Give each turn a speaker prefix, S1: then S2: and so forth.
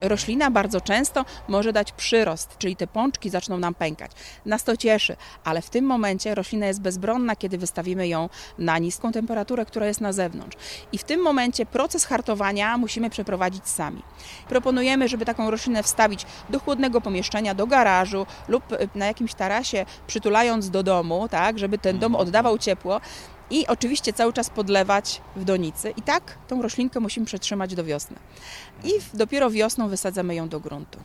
S1: Roślina bardzo często może dać przyrost, czyli te pączki zaczną nam pękać. Nas to cieszy, ale w tym momencie roślina jest bezbronna, kiedy wystawimy ją na niską temperaturę, która jest na zewnątrz. I w tym momencie proces hartowania musimy przeprowadzić sami. Proponujemy, żeby taką roślinę wstawić do chłodnego pomieszczenia, do garażu lub na jakimś tarasie, przytulając do domu, tak, żeby ten dom oddawał ciepło. I oczywiście cały czas podlewać w donicy. I tak tą roślinkę musimy przetrzymać do wiosny. I dopiero wiosną wysadzamy ją do gruntu.